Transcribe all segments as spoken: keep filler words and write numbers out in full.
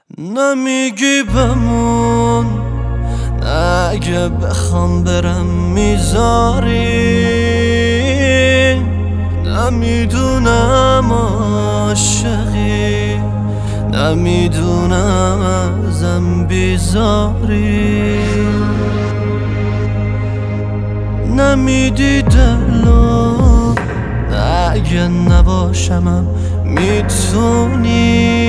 نمیگی بمون، اگه بخوام برم میذاری. نمیدونم عاشقی، نمیدونم ازم بیزاری. نمیدی دلو، اگه نباشمم میتونی.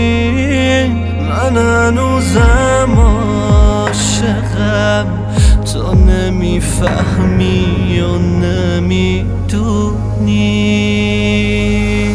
من هنوزم عاشقم، تو نمیفهمی و نمیدونی.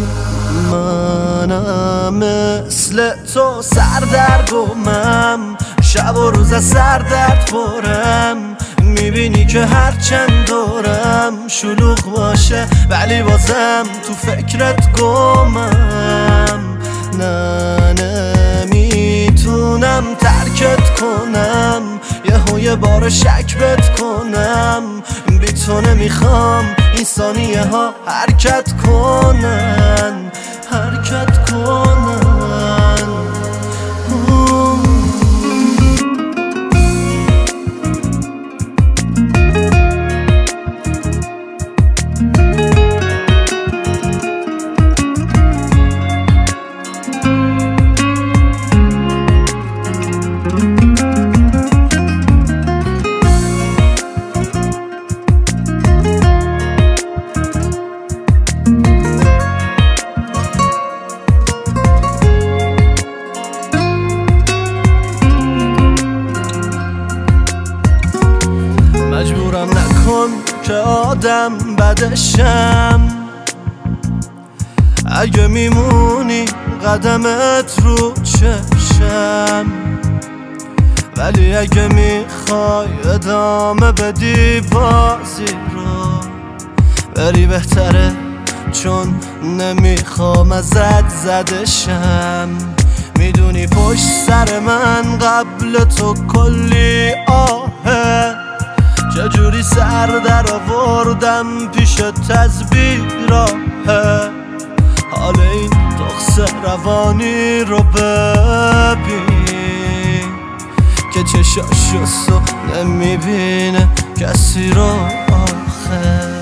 منم مثل تو سردرگمم، شب و روز از سردرد پرم. میبینی که هرچند دورم شلوغ باشه ولی بازم تو فکرت گمم. نه نمیتونم ترکت کنم، یهو یه بار شک بت کنم. بی تو نمیخوام این ثانیه ها حرکت کنن، حرکت کنن. مجبورم نکن که آدم بدشم، اگه میمونی قدمت رو چشم. ولی اگه میخوای ادامه بدی بازی رو، بری بهتره چون نمیخوام ازت زدشم. میدونی پشت سر من قبل تو کلی آهه، چجوری سر در آوردم پیشت از بیراهه. حال این رقص روانی رو ببین که چشاشو نمیبینه کسی رو آخه.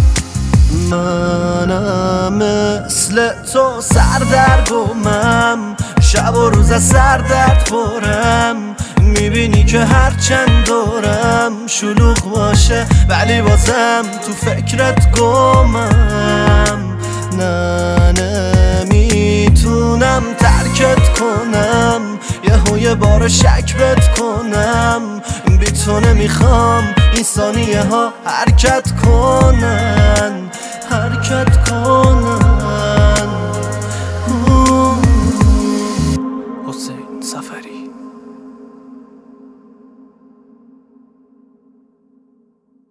منم مثل تو سردرگمم، شب و روز از سردرد پرم. میبینی که هرچند دورم شلوغ باشه ولی بازم تو فکرت گمم. نه نمیتونم ترکت کنم، یهو یه بار شک بت کنم. بی تو نمیخوام این ثانیه ها حرکت کنن، حرکت کنن. حسین سفری.